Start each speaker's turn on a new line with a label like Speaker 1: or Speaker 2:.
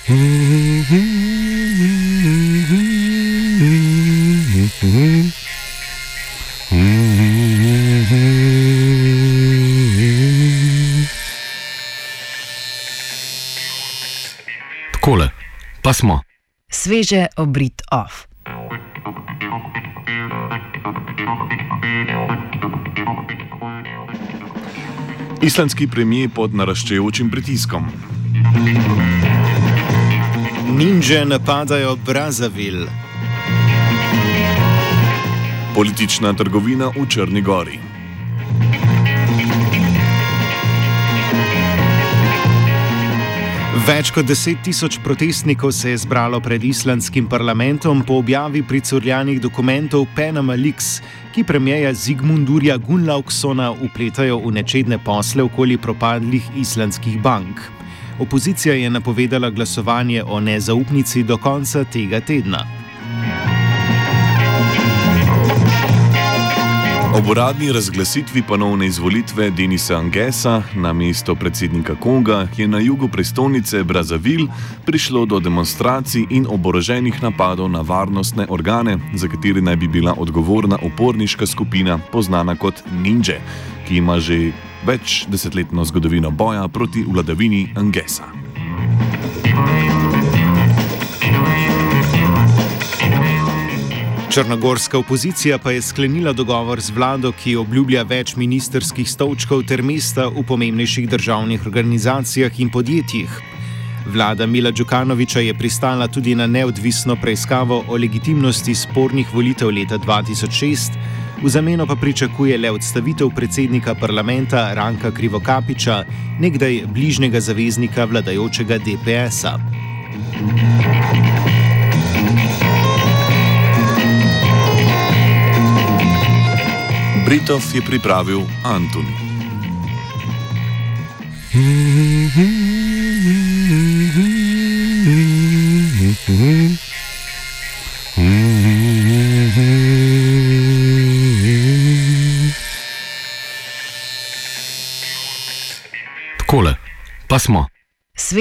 Speaker 1: Takole, pa smo.
Speaker 2: Sveže obrit off.
Speaker 3: Islandski premijer pod naraščajočim pritiskom.
Speaker 4: Ninja napadajo Brazzaville.
Speaker 3: Politična trgovina v Črni Gori.
Speaker 4: Več kot 10 tisoč protestnikov se je zbralo pred islandskim parlamentom po objavi pricurljanih dokumentov Panama Leaks, ki premierja Sigmundurja Gunnlaugsona vpletajo v nečedne posle okoli propadlih islandskih bank. Opozicija je napovedala glasovanje o nezaupnici do konca tega tedna.
Speaker 3: Ob uradni razglasitvi ponovne izvolitve Denisa Angesa na mesto predsednika Konga je na jugu prestolnice Brazzaville prišlo do demonstracij in oboroženih napadov na varnostne organe, za kateri naj bi bila odgovorna uporniška skupina, poznana kot Ninja, ki ima že več desetletno zgodovino boja proti vladavini Angesa.
Speaker 4: Črnogorska opozicija pa je sklenila dogovor z vlado, ki obljublja več ministrskih stolčkov ter mesta v pomembnejših državnih organizacijah in podjetjih. Vlada Mila Đukanovića je pristala tudi na neodvisno preiskavo o legitimnosti spornih volitev leta 2006, v zameno pa pričakuje le odstavitev predsednika parlamenta Ranka Krivokapića, nekdaj bližnjega zaveznika vladajočega DPS-a.
Speaker 3: Britov je pripravil Antun.
Speaker 1: Takole, pa smo.